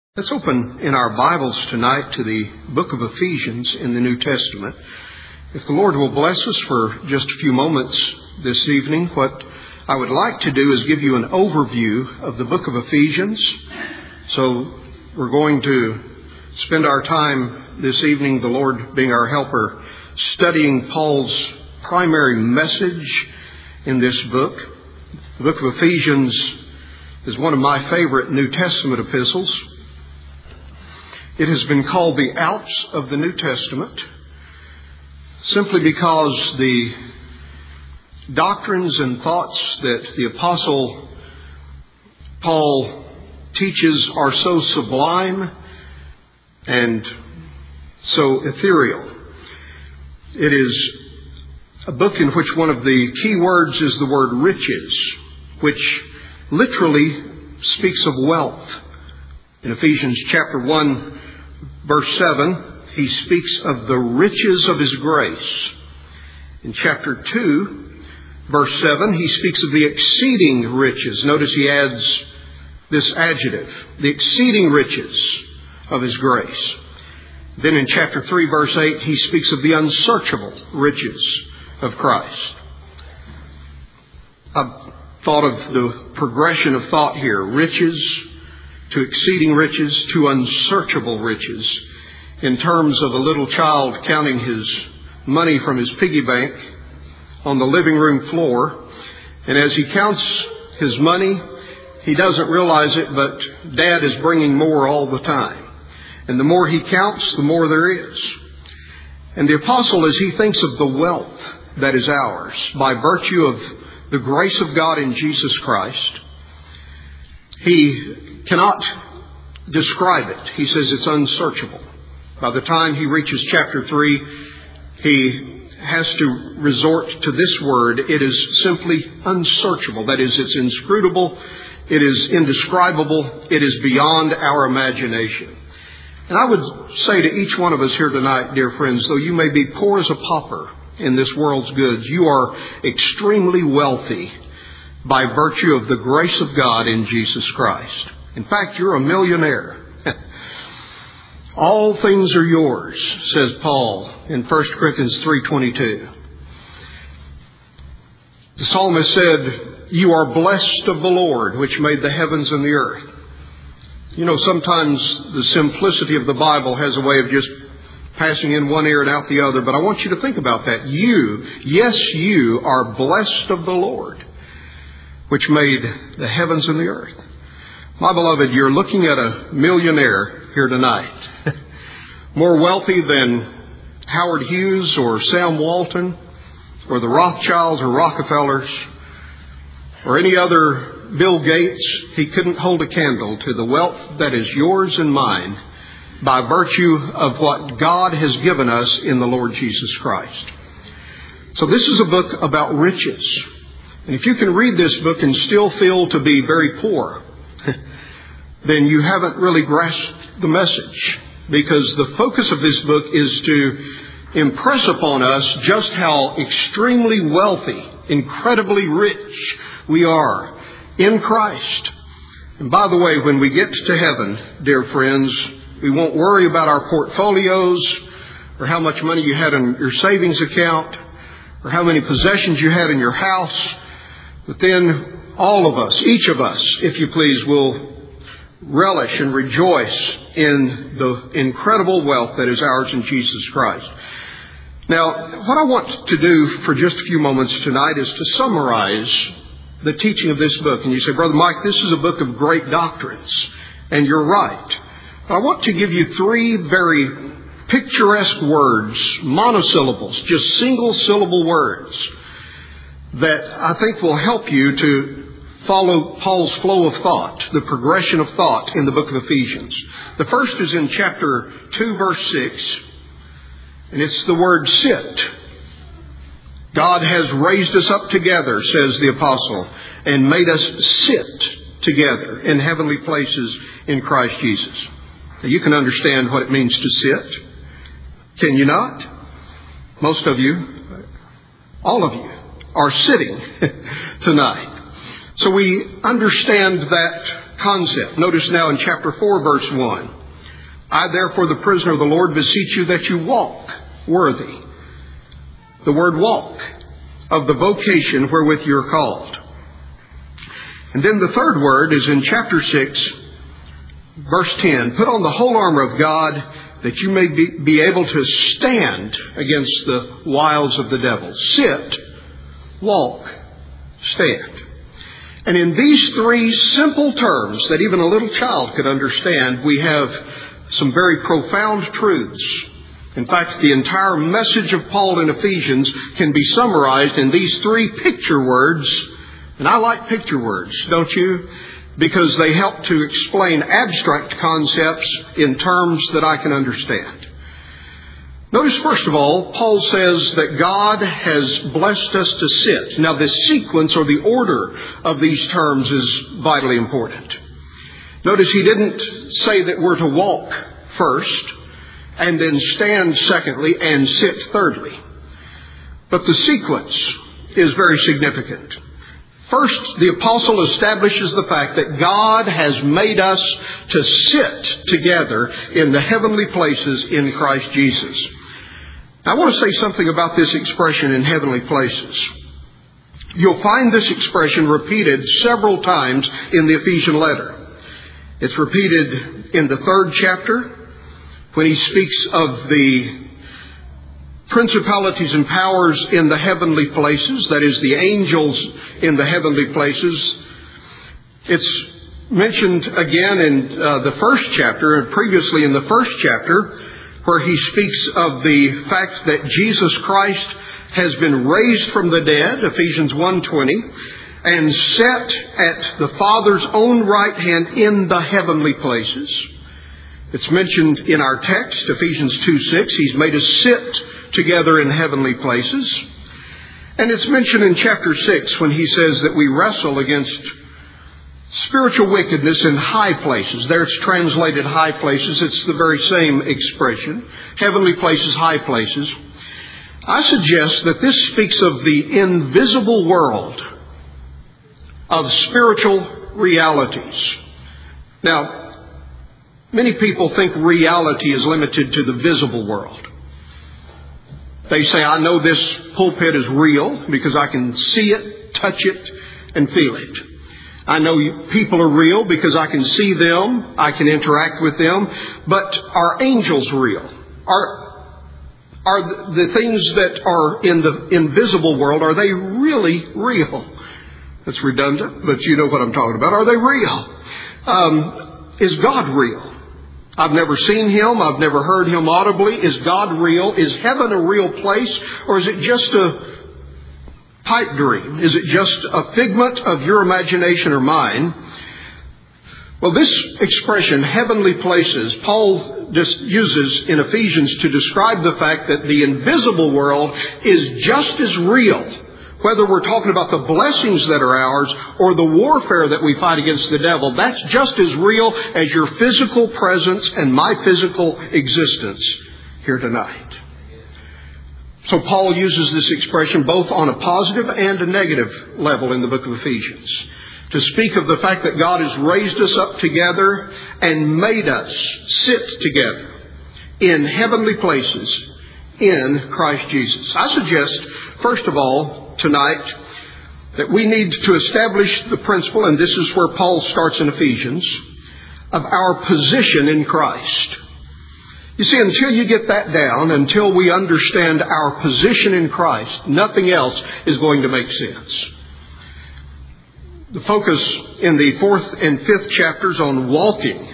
Let's open in our Bibles tonight to the book of Ephesians in the New Testament. If the Lord will bless us for just a few moments this evening, what I would like to do is give you an overview of the book of Ephesians. So we're going to spend our time this evening, the Lord being our helper, studying Paul's primary message in this book. The book of Ephesians is one of my favorite New Testament epistles. It has been called the Alps of the New Testament simply because the doctrines and thoughts that the Apostle Paul teaches are so sublime and so ethereal. It is a book in which one of the key words is the word riches, which literally speaks of wealth. In Ephesians chapter 1, verse 7, he speaks of the riches of His grace. In chapter 2, verse 7, he speaks of the exceeding riches. Notice he adds this adjective, the exceeding riches of His grace. Then in chapter 3, verse 8, he speaks of the unsearchable riches of Christ. I've thought of the progression of thought here. Riches to exceeding riches to unsearchable riches, in terms of a little child counting his money from his piggy bank on the living room floor. And as he counts his money, he doesn't realize it, but Dad is bringing more all the time. And the more he counts, the more there is. And the apostle, as he thinks of the wealth that is ours by virtue of the grace of God in Jesus Christ, he cannot describe it. He says it's unsearchable. By the time he reaches chapter 3, he has to resort to this word. It is simply unsearchable. That is, it's inscrutable. It is indescribable. It is beyond our imagination. And I would say to each one of us here tonight, dear friends, though you may be poor as a pauper in this world's goods, you are extremely wealthy by virtue of the grace of God in Jesus Christ. In fact, you're a millionaire. All things are yours, says Paul in 1 Corinthians 3:22. The psalmist said, "You are blessed of the Lord, which made the heavens and the earth." You know, sometimes the simplicity of the Bible has a way of just passing in one ear and out the other. But I want you to think about that. You are blessed of the Lord, which made the heavens and the earth. My beloved, you're looking at a millionaire here tonight. More wealthy than Howard Hughes or Sam Walton or the Rothschilds or Rockefellers or any other Bill Gates. He couldn't hold a candle to the wealth that is yours and mine by virtue of what God has given us in the Lord Jesus Christ. So this is a book about riches. And if you can read this book and still feel to be very poor, then you haven't really grasped the message. Because the focus of this book is to impress upon us just how extremely wealthy, incredibly rich we are in Christ. And by the way, when we get to heaven, dear friends, we won't worry about our portfolios or how much money you had in your savings account or how many possessions you had in your house. But then all of us, each of us, if you please, will relish and rejoice in the incredible wealth that is ours in Jesus Christ. Now, what I want to do for just a few moments tonight is to summarize the teaching of this book. And you say, Brother Mike, this is a book of great doctrines. And you're right. But I want to give you three very picturesque words, monosyllables, just single syllable words that I think will help you to follow Paul's flow of thought, the progression of thought in the book of Ephesians. The first is in chapter 2, verse 6, and it's the word sit. God has raised us up together, says the apostle, and made us sit together in heavenly places in Christ Jesus. Now, you can understand what it means to sit. Can you not? Most of you, all of you, are sitting tonight. So we understand that concept. Notice now in chapter 4, verse 1. I, therefore, the prisoner of the Lord, beseech you that you walk worthy. The word walk, of the vocation wherewith you are called. And then the third word is in chapter 6, verse 10. Put on the whole armor of God, that you may be able to stand against the wiles of the devil. Sit, walk, stand. And in these three simple terms that even a little child could understand, we have some very profound truths. In fact, the entire message of Paul in Ephesians can be summarized in these three picture words. And I like picture words, don't you? Because they help to explain abstract concepts in terms that I can understand. Notice, first of all, Paul says that God has blessed us to sit. Now, the sequence or the order of these terms is vitally important. Notice he didn't say that we're to walk first, and then stand secondly, and sit thirdly. But the sequence is very significant. First, the apostle establishes the fact that God has made us to sit together in the heavenly places in Christ Jesus. I want to say something about this expression, in heavenly places. You'll find this expression repeated several times in the Ephesian letter. It's repeated in the 3rd chapter when he speaks of the principalities and powers in the heavenly places, that is, the angels in the heavenly places. It's mentioned again in the 1st chapter, and previously in the 1st chapter, where he speaks of the fact that Jesus Christ has been raised from the dead, Ephesians 1:20, and set at the Father's own right hand in the heavenly places. It's mentioned in our text, Ephesians 2:6. He's made us sit together in heavenly places. And it's mentioned in chapter 6 when he says that we wrestle against spiritual wickedness in high places. There it's translated high places. It's the very same expression. Heavenly places, high places. I suggest that this speaks of the invisible world of spiritual realities. Now, many people think reality is limited to the visible world. They say, I know this pulpit is real because I can see it, touch it, and feel it. I know people are real because I can see them, I can interact with them. But are angels real? Are the things that are in the invisible world, are they really real? That's redundant, but you know what I'm talking about. Are they real? Is God real? I've never seen Him. I've never heard Him audibly. Is God real? Is heaven a real place? Or is it just a pipe dream? Is it just a figment of your imagination or mine? Well, this expression, heavenly places, Paul just uses in Ephesians to describe the fact that the invisible world is just as real. Whether we're talking about the blessings that are ours or the warfare that we fight against the devil, that's just as real as your physical presence and my physical existence here tonight. So Paul uses this expression both on a positive and a negative level in the book of Ephesians, to speak of the fact that God has raised us up together and made us sit together in heavenly places in Christ Jesus. I suggest, first of all, tonight, that we need to establish the principle, and this is where Paul starts in Ephesians, of our position in Christ. You see, until you get that down, until we understand our position in Christ, nothing else is going to make sense. The focus in the 4th and 5th chapters on walking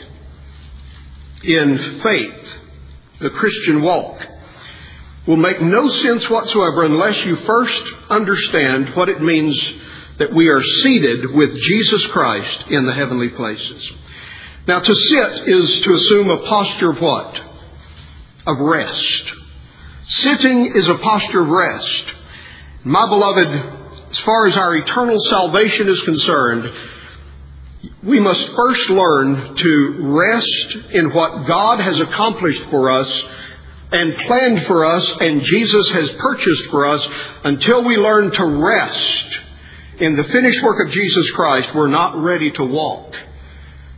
in faith, the Christian walk, will make no sense whatsoever unless you first understand what it means that we are seated with Jesus Christ in the heavenly places. Now, to sit is to assume a posture of what? Of rest. Sitting is a posture of rest. My beloved, as far as our eternal salvation is concerned, we must first learn to rest in what God has accomplished for us and planned for us, and Jesus has purchased for us. Until we learn to rest in the finished work of Jesus Christ, we're not ready to walk.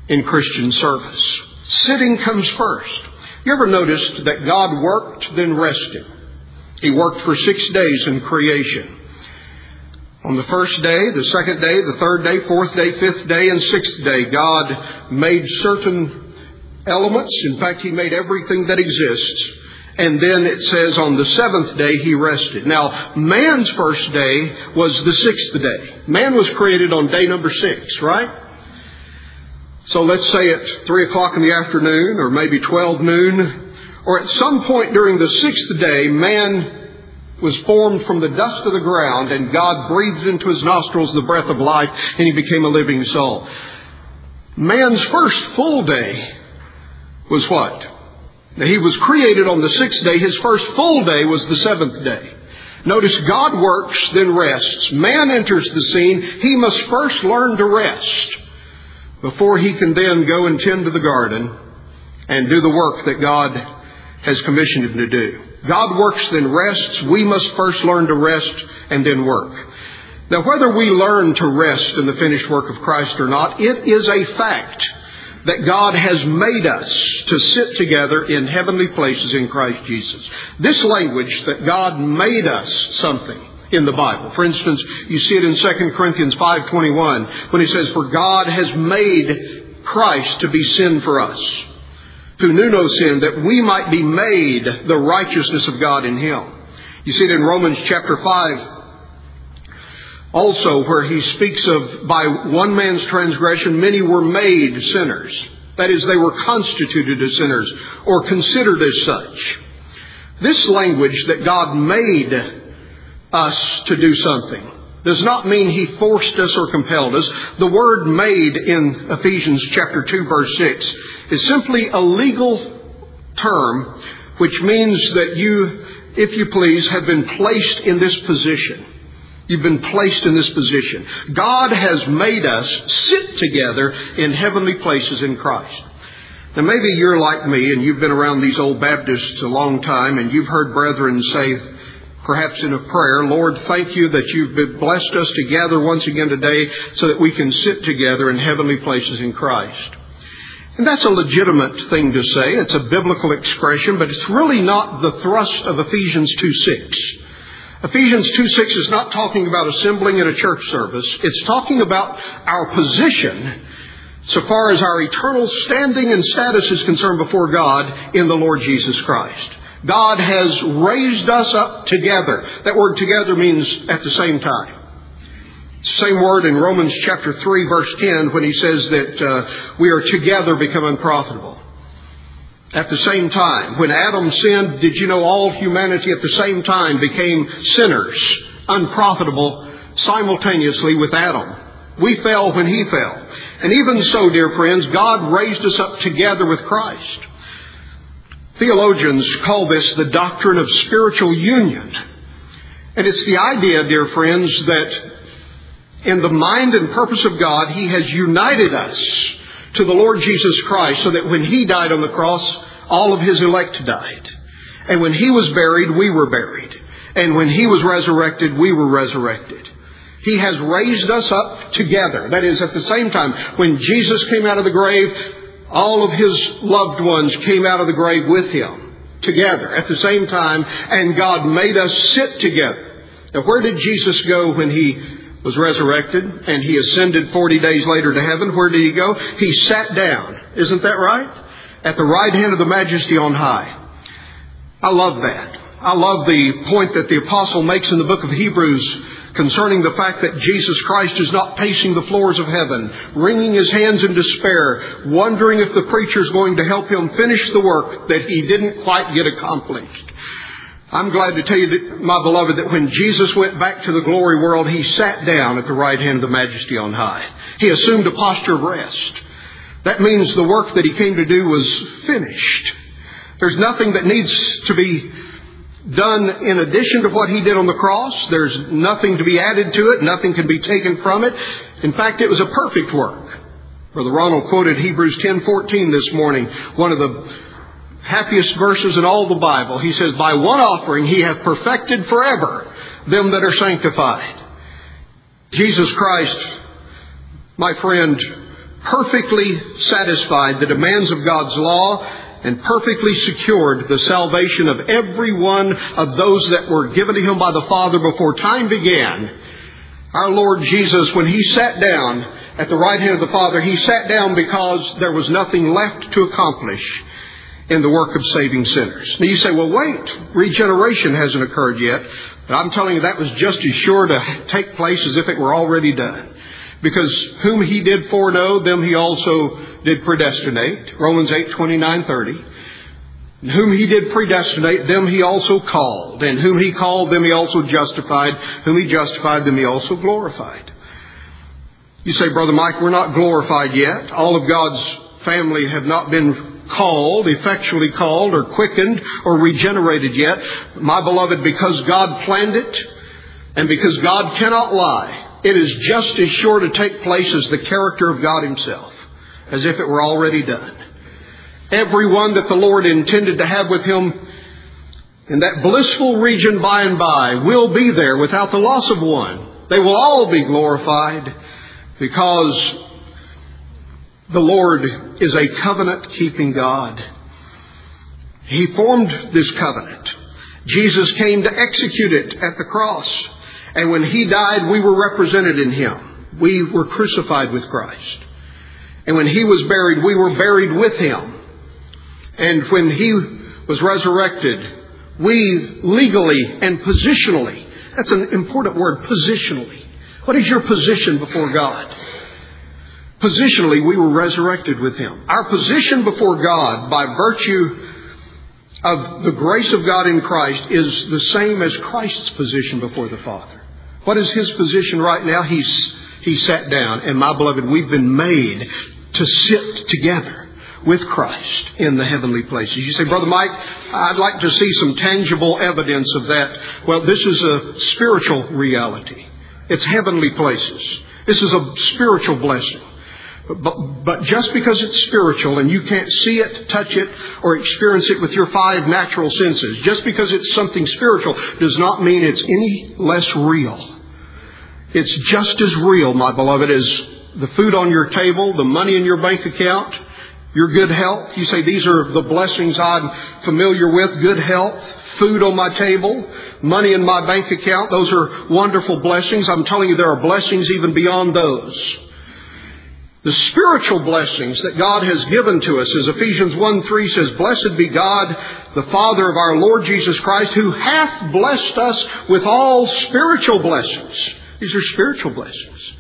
in Christian service. Sitting comes first. You ever noticed that God worked, then rested? He worked for 6 days in creation. On the first day, the second day, the third day, fourth day, fifth day, and sixth day, God made certain elements. In fact, He made everything that exists. And then it says on the seventh day He rested. Now, man's first day was the sixth day. Man was created on day number 6, right? So let's say at 3 o'clock in the afternoon, or maybe 12 noon, or at some point during the sixth day, man was formed from the dust of the ground, and God breathed into his nostrils the breath of life, and he became a living soul. Man's first full day was what? Now, he was created on the sixth day. His first full day was the seventh day. Notice, God works, then rests. Man enters the scene. He must first learn to rest before he can then go and tend to the garden and do the work that God has commissioned him to do. God works, then rests. We must first learn to rest and then work. Now, whether we learn to rest in the finished work of Christ or not, it is a fact that God has made us to sit together in heavenly places in Christ Jesus. This language that God made us something in the Bible. For instance, you see it in 2 Corinthians 5:21 when He says, "For God has made Christ to be sin for us, who knew no sin, that we might be made the righteousness of God in Him." You see it in Romans chapter 5 also, where he speaks of by one man's transgression many were made sinners. That is, they were constituted as sinners or considered as such. This language that God made us to do something does not mean He forced us or compelled us. The word "made" in Ephesians chapter 2 verse 6 is simply a legal term which means that you, if you please, have been placed in this position. You've been placed in this position. God has made us sit together in heavenly places in Christ. Now, maybe you're like me and you've been around these old Baptists a long time, and you've heard brethren say, perhaps in a prayer, "Lord, thank you that you've blessed us to gather once again today so that we can sit together in heavenly places in Christ." And that's a legitimate thing to say. It's a biblical expression, but it's really not the thrust of Ephesians 2:6. Ephesians 2:6 is not talking about assembling in a church service. It's talking about our position so far as our eternal standing and status is concerned before God in the Lord Jesus Christ. God has raised us up together. That word "together" means at the same time. Same word in Romans chapter 3 verse 10 when he says that we are together become unprofitable. At the same time, when Adam sinned, did you know all humanity at the same time became sinners, unprofitable, simultaneously with Adam? We fell when he fell. And even so, dear friends, God raised us up together with Christ. Theologians call this the doctrine of spiritual union. And it's the idea, dear friends, that in the mind and purpose of God, He has united us to the Lord Jesus Christ so that when He died on the cross, all of His elect died. And when He was buried, we were buried. And when He was resurrected, we were resurrected. He has raised us up together. That is, at the same time, when Jesus came out of the grave, all of His loved ones came out of the grave with Him together at the same time, and God made us sit together. Now, where did Jesus go when He was resurrected and He ascended 40 days later to heaven? Where did He go? He sat down. Isn't that right? At the right hand of the Majesty on high. I love that. I love the point that the apostle makes in the book of Hebrews concerning the fact that Jesus Christ is not pacing the floors of heaven, wringing His hands in despair, wondering if the preacher is going to help Him finish the work that He didn't quite get accomplished. I'm glad to tell you, that, my beloved, that when Jesus went back to the glory world, He sat down at the right hand of the Majesty on high. He assumed a posture of rest. That means the work that He came to do was finished. There's nothing that needs to be done in addition to what He did on the cross. There's nothing to be added to it. Nothing can be taken from it. In fact, it was a perfect work. Brother Ronald quoted Hebrews 10:14 this morning, one of the happiest verses in all the Bible. He says, "By one offering He hath perfected forever them that are sanctified." Jesus Christ, my friend, perfectly satisfied the demands of God's law and perfectly secured the salvation of every one of those that were given to Him by the Father before time began, our Lord Jesus, when He sat down at the right hand of the Father, He sat down because there was nothing left to accomplish in the work of saving sinners. Now you say, well, wait, regeneration hasn't occurred yet. But I'm telling you, that was just as sure to take place as if it were already done. Because whom He did foreknow, them He also did predestinate. Romans 8:29-30. And whom He did predestinate, them He also called. And whom He called, them He also justified. Whom He justified, them He also glorified. You say, Brother Mike, we're not glorified yet. All of God's family have not been called, effectually called, or quickened, or regenerated yet. My beloved, because God planned it, and because God cannot lie, it is just as sure to take place as the character of God Himself, as if it were already done. Everyone that the Lord intended to have with Him in that blissful region by and by will be there without the loss of one. They will all be glorified because the Lord is a covenant-keeping God. He formed this covenant. Jesus came to execute it at the cross. And when He died, we were represented in Him. We were crucified with Christ. And when He was buried, we were buried with Him. And when He was resurrected, we legally and positionally, that's an important word, positionally. What is your position before God? Positionally, we were resurrected with Him. Our position before God, by virtue of the grace of God in Christ, is the same as Christ's position before the Father. What is His position right now? He sat down. And my beloved, we've been made to sit together with Christ in the heavenly places. You say, Brother Mike, I'd like to see some tangible evidence of that. Well, this is a spiritual reality. It's heavenly places. This is a spiritual blessing. But just because it's spiritual and you can't see it, touch it, or experience it with your five natural senses, just because it's something spiritual does not mean it's any less real. It's just as real, my beloved, as the food on your table, the money in your bank account, your good health. You say, these are the blessings I'm familiar with. Good health, food on my table, money in my bank account. Those are wonderful blessings. I'm telling you, there are blessings even beyond those. The spiritual blessings that God has given to us, as Ephesians 1:3 says, Blessed be God, the Father of our Lord Jesus Christ, who hath blessed us with all spiritual blessings. These are spiritual blessings.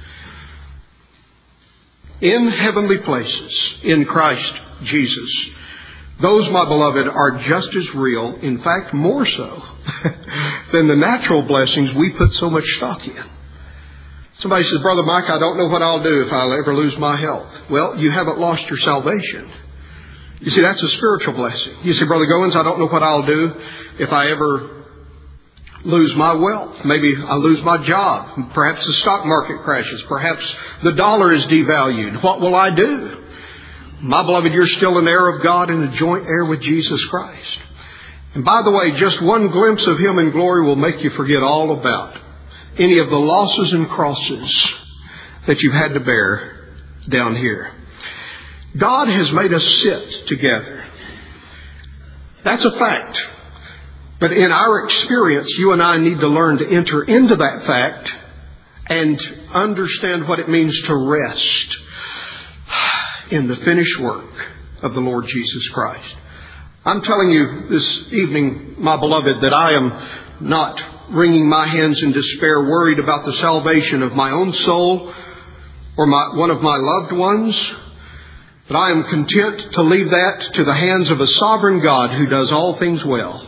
In heavenly places, in Christ Jesus. Those, my beloved, are just as real, in fact, more so, than the natural blessings we put so much stock in. Somebody says, Brother Mike, I don't know what I'll do if I'll ever lose my health. Well, you haven't lost your salvation. You see, that's a spiritual blessing. You say, Brother Goins, I don't know what I'll do if I ever lose my wealth. Maybe I'll lose my job. Perhaps the stock market crashes. Perhaps the dollar is devalued. What will I do? My beloved, you're still an heir of God and a joint heir with Jesus Christ. And by the way, just one glimpse of Him in glory will make you forget all about any of the losses and crosses that you've had to bear down here. God has made us sit together. That's a fact. But in our experience, you and I need to learn to enter into that fact and understand what it means to rest in the finished work of the Lord Jesus Christ. I'm telling you this evening, my beloved, that I am not wringing my hands in despair, worried about the salvation of my own soul or one of my loved ones. But I am content to leave that to the hands of a sovereign God who does all things well.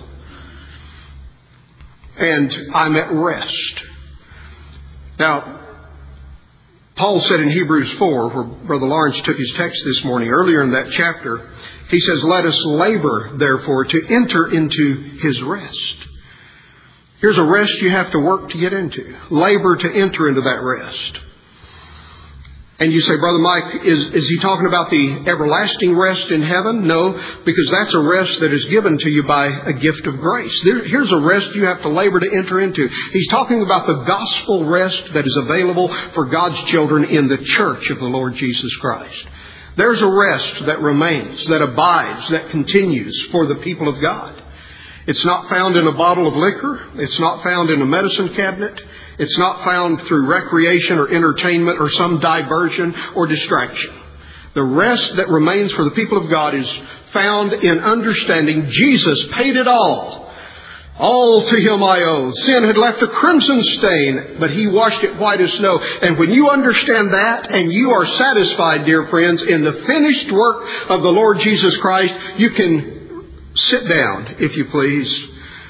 And I'm at rest. Now, Paul said in Hebrews 4, where Brother Lawrence took his text this morning, earlier in that chapter, he says, Let us labor, therefore, to enter into His rest. Here's a rest you have to work to get into. Labor to enter into that rest. And you say, Brother Mike, is he talking about the everlasting rest in heaven? No, because that's a rest that is given to you by a gift of grace. Here's a rest you have to labor to enter into. He's talking about the gospel rest that is available for God's children in the church of the Lord Jesus Christ. There's a rest that remains, that abides, that continues for the people of God. It's not found in a bottle of liquor. It's not found in a medicine cabinet. It's not found through recreation or entertainment or some diversion or distraction. The rest that remains for the people of God is found in understanding Jesus paid it all. All to Him I owe. Sin had left a crimson stain, but He washed it white as snow. And when you understand that and you are satisfied, dear friends, in the finished work of the Lord Jesus Christ, you can sit down, if you please.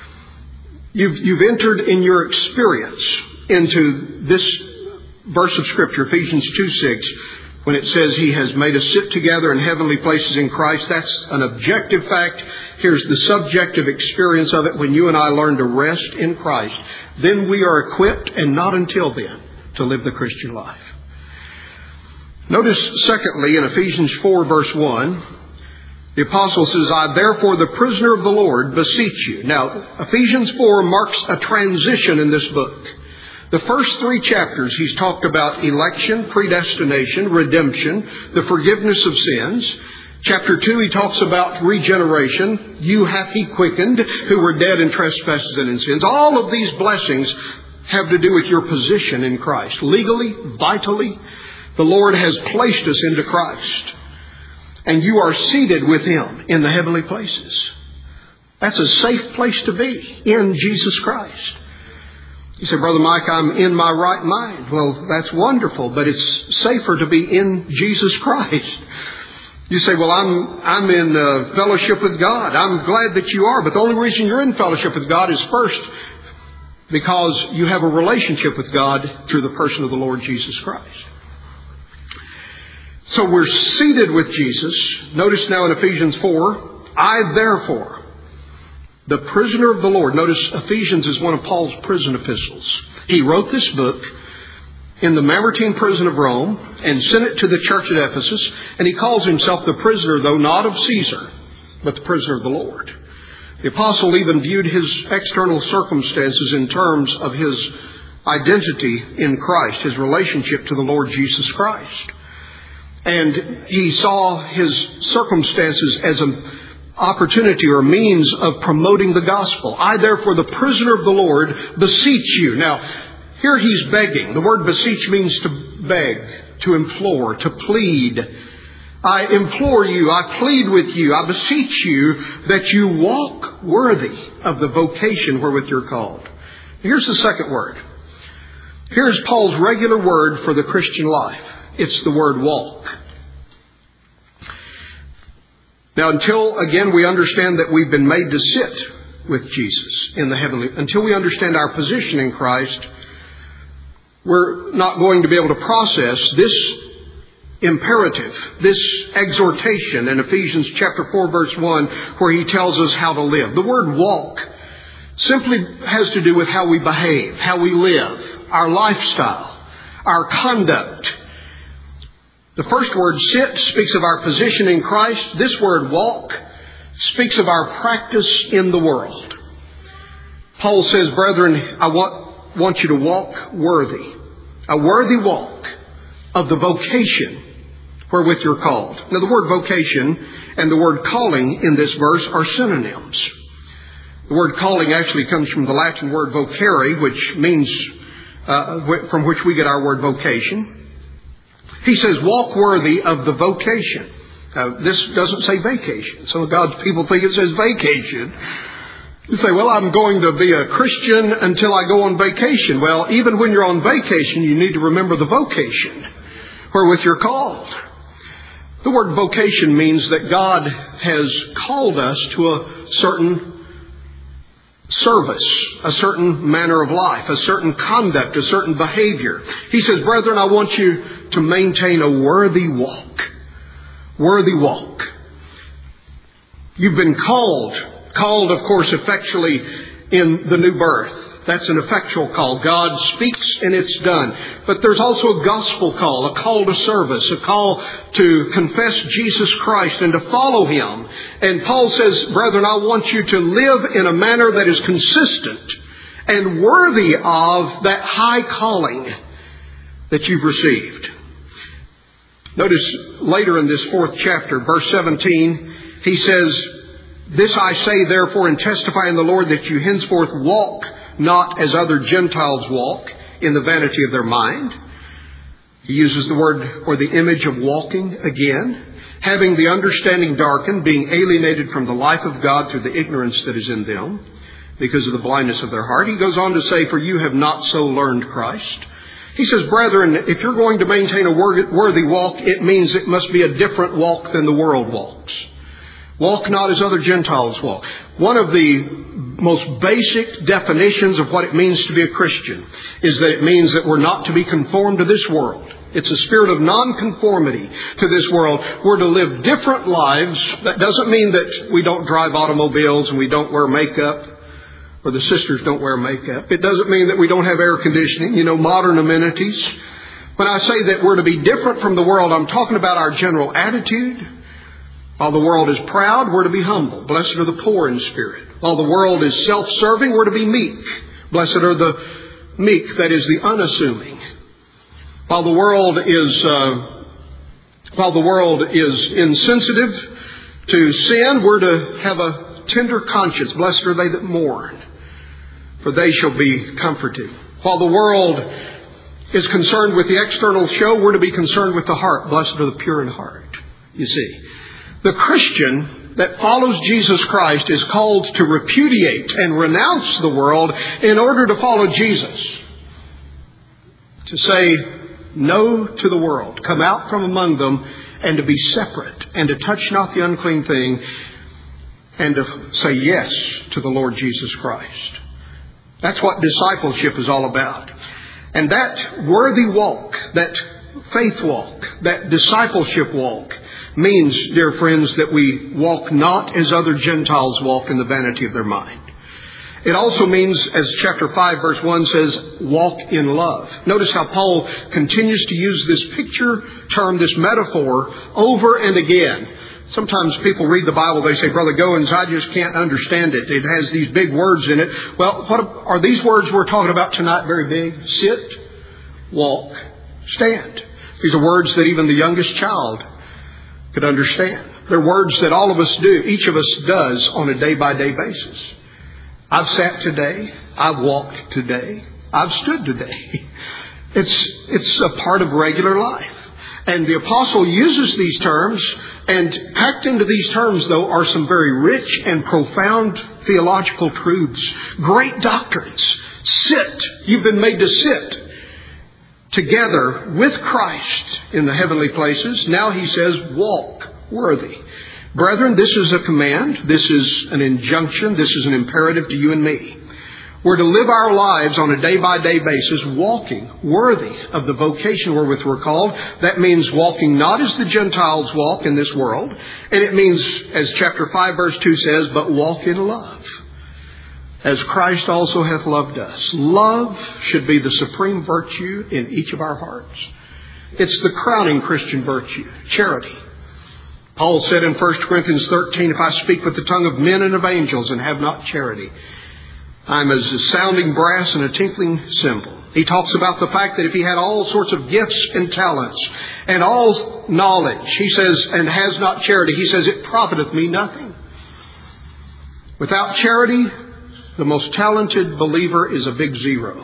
You've entered in your experience into this verse of Scripture, Ephesians 2:6, when it says He has made us sit together in heavenly places in Christ. That's an objective fact. Here's the subjective experience of it. When you and I learn to rest in Christ, then we are equipped, and not until then, to live the Christian life. Notice, secondly, in Ephesians 4, verse 1, the apostle says, I therefore, the prisoner of the Lord, beseech you. Now, Ephesians 4 marks a transition in this book. The first 3 chapters, he's talked about election, predestination, redemption, the forgiveness of sins. Chapter 2, he talks about regeneration. You hath He quickened, who were dead in trespasses and in sins. All of these blessings have to do with your position in Christ. Legally, vitally, the Lord has placed us into Christ. And you are seated with Him in the heavenly places. That's a safe place to be, in Jesus Christ. You say, Brother Mike, I'm in my right mind. Well, that's wonderful, but it's safer to be in Jesus Christ. You say, well, I'm in fellowship with God. I'm glad that you are, but the only reason you're in fellowship with God is first because you have a relationship with God through the person of the Lord Jesus Christ. So we're seated with Jesus. Notice now in Ephesians 4, I therefore, the prisoner of the Lord. Notice Ephesians is one of Paul's prison epistles. He wrote this book in the Mamertine prison of Rome and sent it to the church at Ephesus. And he calls himself the prisoner, though not of Caesar, but the prisoner of the Lord. The apostle even viewed his external circumstances in terms of his identity in Christ, his relationship to the Lord Jesus Christ. And he saw his circumstances as an opportunity or means of promoting the gospel. I, therefore, the prisoner of the Lord, beseech you. Now, here he's begging. The word beseech means to beg, to implore, to plead. I implore you, I plead with you, I beseech you that you walk worthy of the vocation wherewith you're called. Here's the second word. Here's Paul's regular word for the Christian life. It's the word walk. Now, until, again, we understand that we've been made to sit with Jesus in the heavenly, until we understand our position in Christ, we're not going to be able to process this imperative, this exhortation in Ephesians chapter 4, verse 1, where he tells us how to live. The word walk simply has to do with how we behave, how we live, our lifestyle, our conduct. The first word, sit, speaks of our position in Christ. This word, walk, speaks of our practice in the world. Paul says, brethren, I want you to walk worthy. A worthy walk of the vocation wherewith you're called. Now, the word vocation and the word calling in this verse are synonyms. The word calling actually comes from the Latin word vocare, which means, from which we get our word vocation. He says, walk worthy of the vocation. This doesn't say vacation. Some of God's people think it says vacation. You say, well, I'm going to be a Christian until I go on vacation. Well, even when you're on vacation, you need to remember the vocation wherewith you're called. The word vocation means that God has called us to a certain service, a certain manner of life, a certain conduct, a certain behavior. He says, brethren, I want you to maintain a worthy walk. Worthy walk. You've been called, of course, effectually in the new birth. That's an effectual call. God speaks and it's done. But there's also a gospel call, a call to service, a call to confess Jesus Christ and to follow Him. And Paul says, brethren, I want you to live in a manner that is consistent and worthy of that high calling that you've received. Notice later in this 4th chapter, verse 17, he says, this I say therefore and testify in the Lord that you henceforth walk not as other Gentiles walk in the vanity of their mind. He uses the word or the image of walking again. Having the understanding darkened, being alienated from the life of God through the ignorance that is in them because of the blindness of their heart. He goes on to say, for you have not so learned Christ. He says, brethren, if you're going to maintain a worthy walk, it means it must be a different walk than the world walks. Walk not as other Gentiles walk. One of the most basic definitions of what it means to be a Christian is that it means that we're not to be conformed to this world. It's a spirit of nonconformity to this world. We're to live different lives. That doesn't mean that we don't drive automobiles and we don't wear makeup, or the sisters don't wear makeup. It doesn't mean that we don't have air conditioning, modern amenities. When I say that we're to be different from the world, I'm talking about our general attitude. While the world is proud, we're to be humble. Blessed are the poor in spirit. While the world is self-serving, we're to be meek. Blessed are the meek, that is the unassuming. While the world is insensitive to sin, we're to have a tender conscience. Blessed are they that mourn, for they shall be comforted. While the world is concerned with the external show, we're to be concerned with the heart. Blessed are the pure in heart. You see, the Christian that follows Jesus Christ is called to repudiate and renounce the world in order to follow Jesus. To say no to the world, come out from among them, and to be separate, and to touch not the unclean thing, and to say yes to the Lord Jesus Christ. That's what discipleship is all about. And that worthy walk, that faith walk, that discipleship walk, means, dear friends, that we walk not as other Gentiles walk in the vanity of their mind. It also means, as chapter 5, verse 1 says, walk in love. Notice how Paul continues to use this picture term, this metaphor, over and again. Sometimes people read the Bible, they say, Brother Goins, I just can't understand it. It has these big words in it. Well, what are these words we're talking about tonight very big? Sit, walk, stand. These are words that even the youngest child could understand. They're words that all of us do, each of us does on a day-by-day basis. I've sat today. I've walked today. I've stood today. It's a part of regular life. And the apostle uses these terms, and packed into these terms, though, are some very rich and profound theological truths. Great doctrines. Sit. You've been made to sit together with Christ in the heavenly places. Now he says, walk worthy. Brethren, this is a command. This is an injunction. This is an imperative to you and me. We're to live our lives on a day-by-day basis, walking worthy of the vocation wherewith we're called. That means walking not as the Gentiles walk in this world. And it means, as chapter 5, verse 2 says, but walk in love, as Christ also hath loved us. Love should be the supreme virtue in each of our hearts. It's the crowning Christian virtue, charity. Paul said in 1 Corinthians 13, if I speak with the tongue of men and of angels and have not charity, I'm as a sounding brass and a tinkling cymbal. He talks about the fact that if he had all sorts of gifts and talents and all knowledge, he says, and has not charity, he says, it profiteth me nothing. Without charity, the most talented believer is a big zero.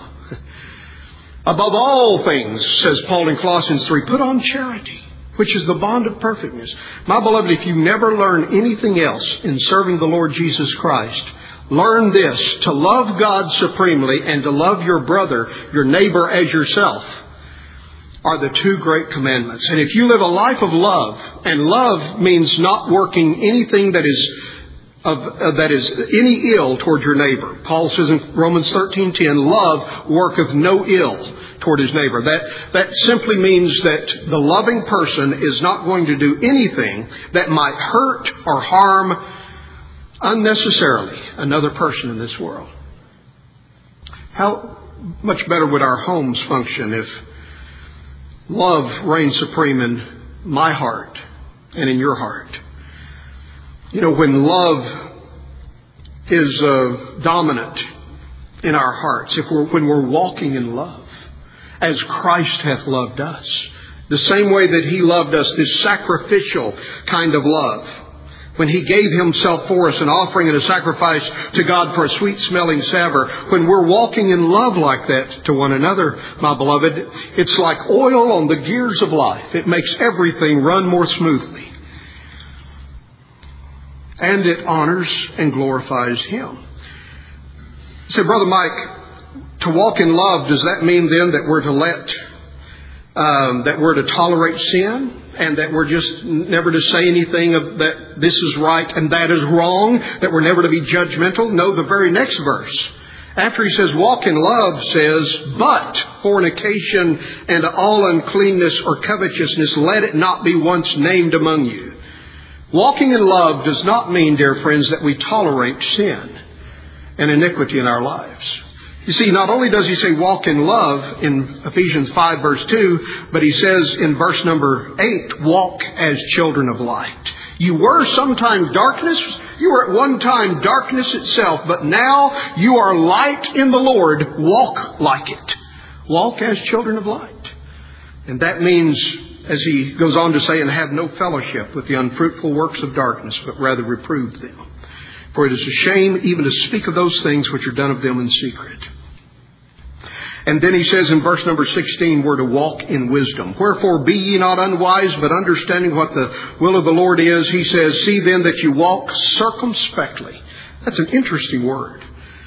Above all things, says Paul in Colossians 3, put on charity, which is the bond of perfectness. My beloved, if you never learn anything else in serving the Lord Jesus Christ, learn this: to love God supremely and to love your brother, your neighbor as yourself, are the two great commandments. And if you live a life of love, and love means not working anything that is any ill toward your neighbor. Paul says in Romans 13:10, love worketh no ill toward his neighbor. That simply means that the loving person is not going to do anything that might hurt or harm unnecessarily another person in this world. How much better would our homes function if love reigned supreme in my heart and in your heart? You know, when love is dominant in our hearts, when we're walking in love, as Christ hath loved us, the same way that He loved us, this sacrificial kind of love, when He gave Himself for us, an offering and a sacrifice to God for a sweet-smelling savour, when we're walking in love like that to one another, my beloved, it's like oil on the gears of life. It makes everything run more smoothly. And it honors and glorifies Him. You say, Brother Mike, to walk in love, does that mean then that we're to tolerate sin? And that we're just never to say anything of that this is right and that is wrong, that we're never to be judgmental? No, the very next verse, after he says walk in love, says, but fornication and all uncleanness or covetousness, let it not be once named among you. Walking in love does not mean, dear friends, that we tolerate sin and iniquity in our lives. You see, not only does he say walk in love in Ephesians 5 verse 2, but he says in verse number 8, walk as children of light. You were sometime darkness. You were at one time darkness itself, but now you are light in the Lord. Walk like it. Walk as children of light. And that means, as he goes on to say, and have no fellowship with the unfruitful works of darkness, but rather reprove them. For it is a shame even to speak of those things which are done of them in secret. And then he says in verse number 16, we're to walk in wisdom. Wherefore be ye not unwise, but understanding what the will of the Lord is. He says, see then that you walk circumspectly. That's an interesting word.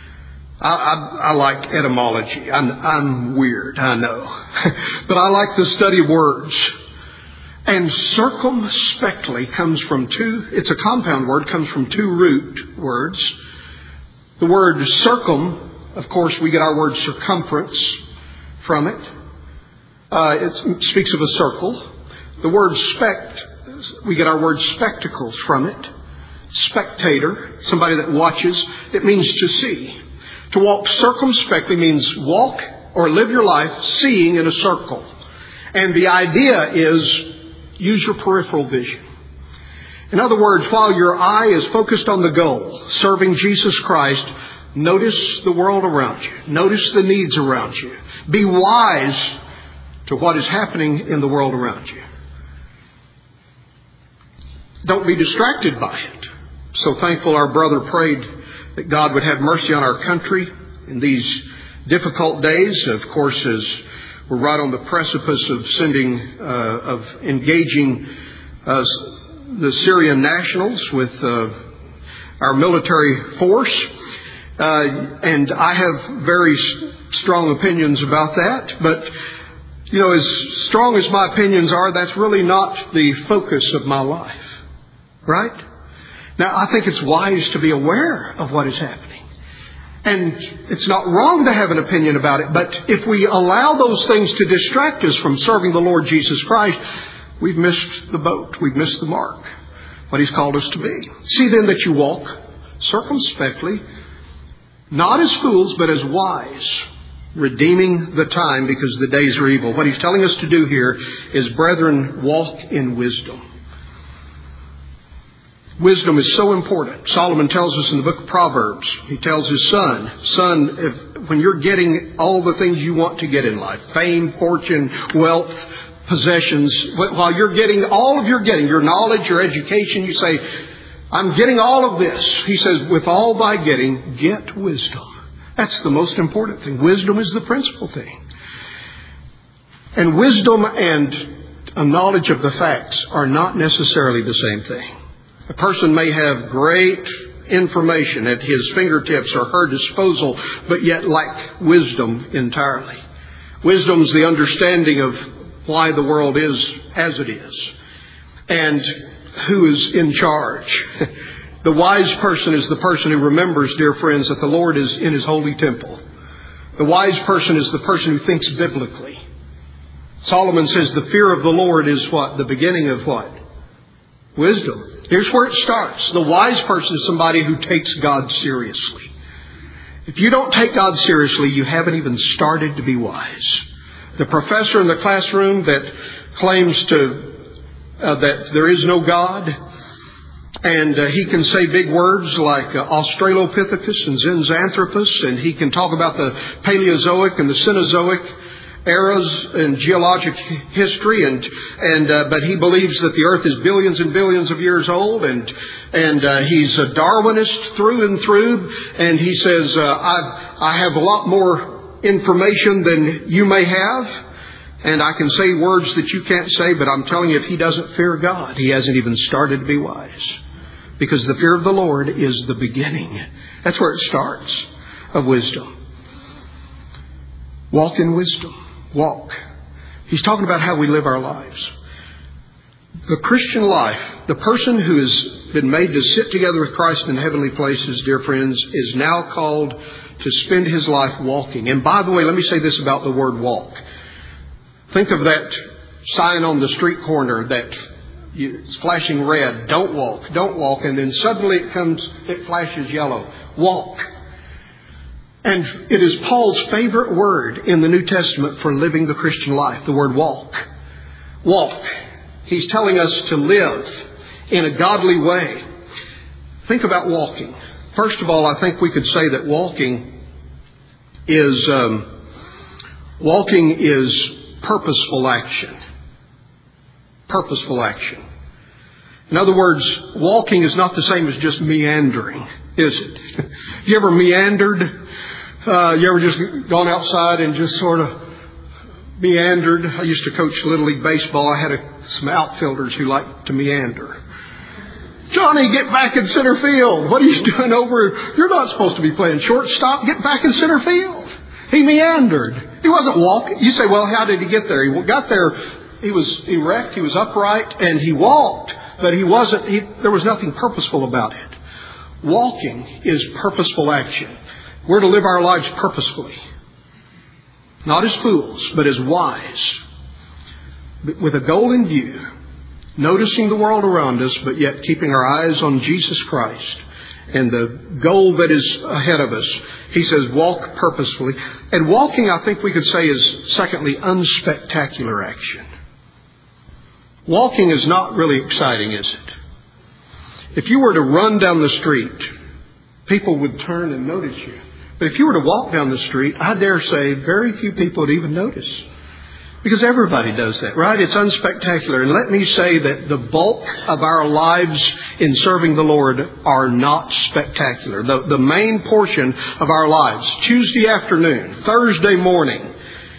I like etymology. I'm weird, I know. But I like the study of words. And circumspectly comes from it's a compound word, comes from two root words. The word circum, of course, we get our word circumference from it. It speaks of a circle. The word we get our word spectacles from it. Spectator, somebody that watches. It means to see. To walk circumspectly means walk or live your life seeing in a circle. And the idea is use your peripheral vision. In other words, while your eye is focused on the goal, serving Jesus Christ, notice the world around you. Notice the needs around you. Be wise to what is happening in the world around you. Don't be distracted by it. So thankful our brother prayed that God would have mercy on our country in these difficult days. Of course, as we're right on the precipice of engaging the Syrian nationals with our military force. And I have very strong opinions about that. But, you know, as strong as my opinions are, that's really not the focus of my life. Right? Now, I think it's wise to be aware of what is happening. And it's not wrong to have an opinion about it. But if we allow those things to distract us from serving the Lord Jesus Christ, we've missed the boat. We've missed the mark. What He's called us to be. See then that you walk circumspectly, not as fools, but as wise, redeeming the time because the days are evil. What He's telling us to do here is, brethren, walk in wisdom. Wisdom is so important. Solomon tells us in the book of Proverbs, he tells his son, when you're getting all the things you want to get in life, fame, fortune, wealth, possessions, while you're getting all of your knowledge, your education, you say, I'm getting all of this. He says, with all thy getting, get wisdom. That's the most important thing. Wisdom is the principal thing. And wisdom and a knowledge of the facts are not necessarily the same thing. A person may have great information at his fingertips or her disposal, but yet lack wisdom entirely. Wisdom is the understanding of why the world is as it is and who is in charge. The wise person is the person who remembers, dear friends, that the Lord is in His holy temple. The wise person is the person who thinks biblically. Solomon says the fear of the Lord is what? The beginning of what? Wisdom. Here's where it starts. The wise person is somebody who takes God seriously. If you don't take God seriously, you haven't even started to be wise. The professor in the classroom that claims that there is no God, and he can say big words like Australopithecus and Zinjanthropus, and he can talk about the Paleozoic and the Cenozoic eras in geologic history, but he believes that the earth is billions and billions of years old, and he's a Darwinist through and through, and he says, I have a lot more information than you may have, and I can say words that you can't say, but I'm telling you, if he doesn't fear God, he hasn't even started to be wise. Because the fear of the Lord is the beginning. That's where it starts, of wisdom. Walk in wisdom. Walk. He's talking about how we live our lives. The Christian life, the person who has been made to sit together with Christ in heavenly places, dear friends, is now called to spend his life walking. And by the way, let me say this about the word walk. Think of that sign on the street corner that it's flashing red, don't walk, don't walk, and then suddenly it flashes yellow, walk. And it is Paul's favorite word in the New Testament for living the Christian life, the word walk. Walk. He's telling us to live in a godly way. Think about walking. First of all, I think we could say that walking is purposeful action. Purposeful action. In other words, walking is not the same as just meandering, is it? You ever meandered? You ever just gone outside and just sort of meandered? I used to coach Little League Baseball. I had some outfielders who liked to meander. Johnny, get back in center field. What are you doing over? You're not supposed to be playing shortstop. Get back in center field. He meandered. He wasn't walking. You say, well, how did he get there? He got there. He was erect. He was upright, and he walked. But he wasn't. There was nothing purposeful about it. Walking is purposeful action. We're to live our lives purposefully. Not as fools, but as wise. With a goal in view. Noticing the world around us, but yet keeping our eyes on Jesus Christ and the goal that is ahead of us. He says, walk purposefully. And walking, I think we could say, is, secondly, unspectacular action. Walking is not really exciting, is it? If you were to run down the street, people would turn and notice you. But if you were to walk down the street, I dare say very few people would even notice. Because everybody does that, right? It's unspectacular. And let me say that the bulk of our lives in serving the Lord are not spectacular. The main portion of our lives, Tuesday afternoon, Thursday morning,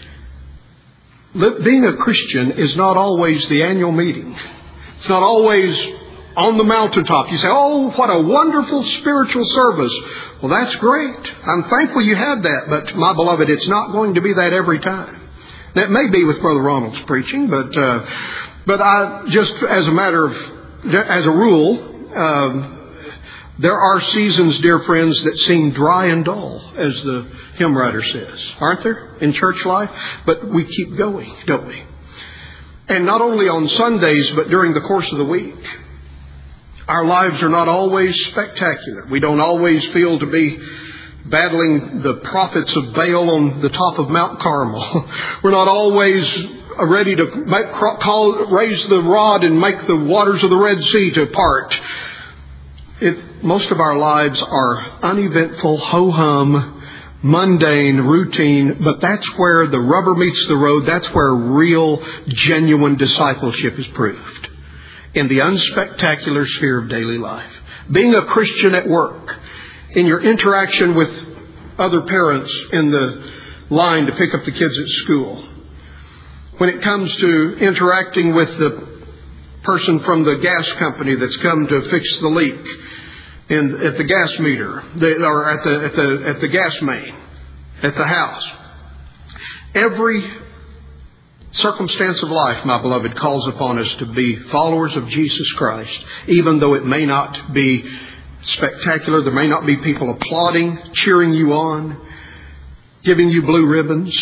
being a Christian is not always the annual meeting. It's not always on the mountaintop. You say, oh, what a wonderful spiritual service. Well, that's great. I'm thankful you had that. But, my beloved, it's not going to be that every time. That may be with Brother Ronald's preaching, but I just as a rule, there are seasons, dear friends, that seem dry and dull, as the hymn writer says, aren't there, in church life? But we keep going, don't we? And not only on Sundays, but during the course of the week. Our lives are not always spectacular. We don't always feel to be battling the prophets of Baal on the top of Mount Carmel. We're not always ready to raise the rod and make the waters of the Red Sea to part. Most of our lives are uneventful, ho-hum, mundane, routine, but that's where the rubber meets the road. That's where real, genuine discipleship is proved. In the unspectacular sphere of daily life. Being a Christian at work, in your interaction with other parents in the line to pick up the kids at school. When it comes to interacting with the person from the gas company that's come to fix the leak at the gas meter, or at the gas main, at the house. Every circumstance of life, my beloved, calls upon us to be followers of Jesus Christ, even though it may not be spectacular. There may not be people applauding, cheering you on, giving you blue ribbons.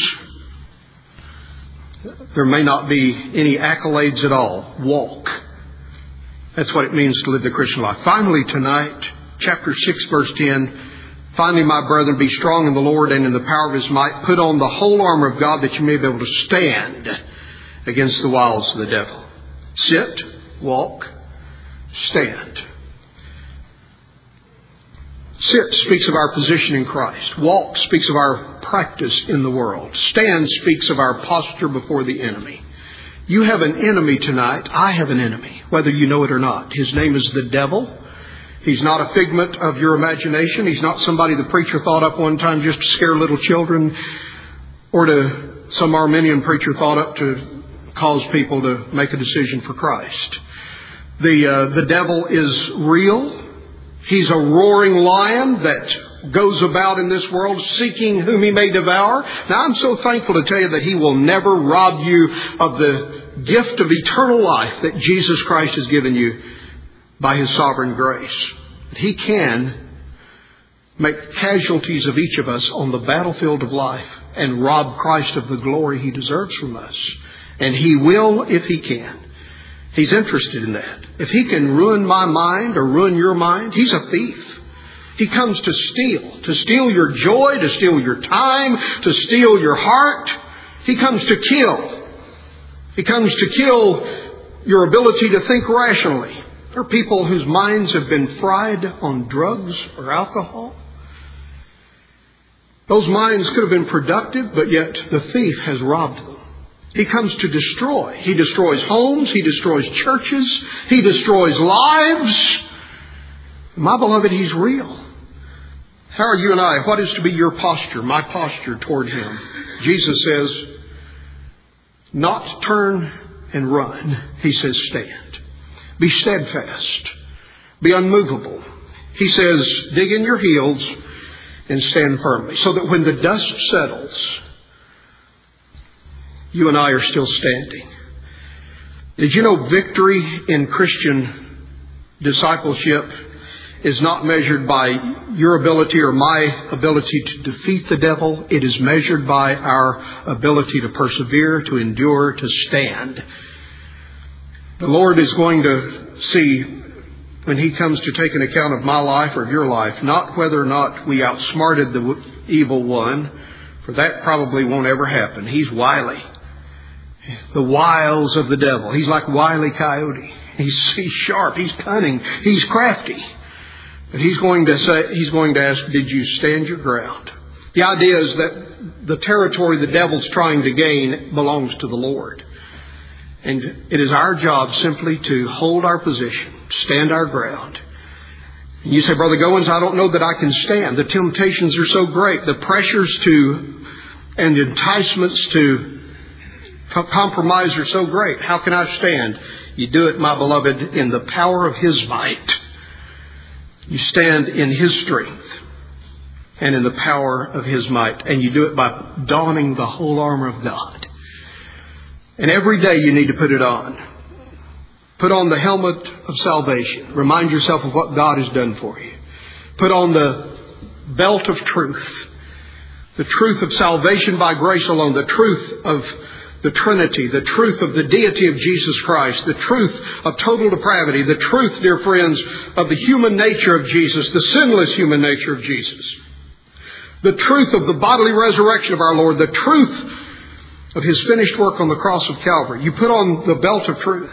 There may not be any accolades at all. Walk. That's what it means to live the Christian life. Finally, tonight, chapter 6, verse 10, Finally, my brethren, be strong in the Lord and in the power of His might. Put on the whole armor of God that you may be able to stand against the wiles of the devil. Sit, walk, stand. Sit speaks of our position in Christ. Walk speaks of our practice in the world. Stand speaks of our posture before the enemy. You have an enemy tonight. I have an enemy, whether you know it or not. His name is the devil. He's not a figment of your imagination. He's not somebody the preacher thought up one time just to scare little children, or to some Arminian preacher thought up to cause people to make a decision for Christ. The devil is real. He's a roaring lion that goes about in this world seeking whom he may devour. Now, I'm so thankful to tell you that he will never rob you of the gift of eternal life that Jesus Christ has given you by His sovereign grace. He can make casualties of each of us on the battlefield of life and rob Christ of the glory He deserves from us. And He will if He can. He's interested in that. If he can ruin my mind or ruin your mind, he's a thief. He comes to steal your joy, to steal your time, to steal your heart. He comes to kill. He comes to kill your ability to think rationally. There are people whose minds have been fried on drugs or alcohol. Those minds could have been productive, but yet the thief has robbed them. He comes to destroy. He destroys homes. He destroys churches. He destroys lives. My beloved, he's real. How are you and I? What is to be your posture, my posture toward him? Jesus says, not turn and run. He says, stand. Be steadfast. Be unmovable. He says, dig in your heels and stand firmly, so that when the dust settles, you and I are still standing. Did you know victory in Christian discipleship is not measured by your ability or my ability to defeat the devil? It is measured by our ability to persevere, to endure, to stand. The Lord is going to see, when He comes to take an account of my life or of your life, not whether or not we outsmarted the evil one, for that probably won't ever happen. He's wily. The wiles of the devil. He's like Wile E. Coyote. He's sharp. He's cunning. He's crafty. But He's going to ask, did you stand your ground? The idea is that the territory the devil's trying to gain belongs to the Lord. And it is our job simply to hold our position, stand our ground. And you say, Brother Goins, I don't know that I can stand. The temptations are so great. The pressures and enticements to compromise are so great. How can I stand? You do it, my beloved, in the power of His might. You stand in His strength and in the power of His might. And you do it by donning the whole armor of God. And every day you need to put it on. Put on the helmet of salvation. Remind yourself of what God has done for you. Put on the belt of truth. The truth of salvation by grace alone. The truth of the Trinity, the truth of the deity of Jesus Christ, the truth of total depravity, the truth, dear friends, of the human nature of Jesus, the sinless human nature of Jesus, the truth of the bodily resurrection of our Lord, the truth of His finished work on the cross of Calvary. You put on the belt of truth.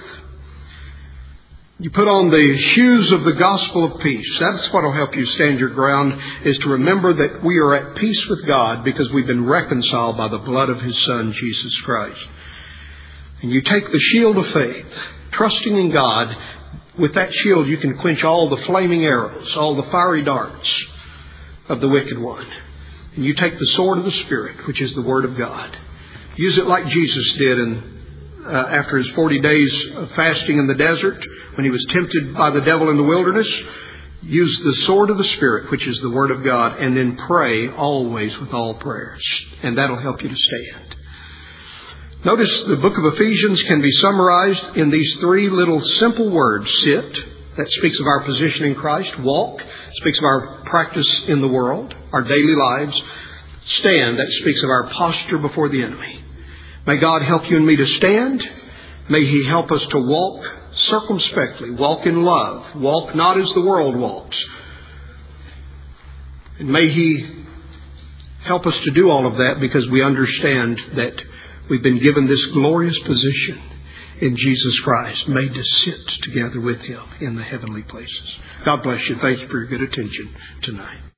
You put on the shoes of the gospel of peace. That's what will help you stand your ground, is to remember that we are at peace with God because we've been reconciled by the blood of His Son, Jesus Christ. And you take the shield of faith, trusting in God. With that shield you can quench all the flaming arrows, all the fiery darts of the wicked one. And you take the sword of the Spirit, which is the Word of God. Use it like Jesus did after His 40 days of fasting in the desert, when He was tempted by the devil in the wilderness. Use the sword of the Spirit, which is the Word of God, and then pray always with all prayers. And that'll help you to stand. Notice the book of Ephesians can be summarized in these three little simple words. Sit, that speaks of our position in Christ. Walk, speaks of our practice in the world, our daily lives. Stand, that speaks of our posture before the enemy. May God help you and me to stand. May He help us to walk circumspectly, walk in love, walk not as the world walks. And may He help us to do all of that, because we understand that we've been given this glorious position in Jesus Christ, made to sit together with Him in the heavenly places. God bless you. Thank you for your good attention tonight.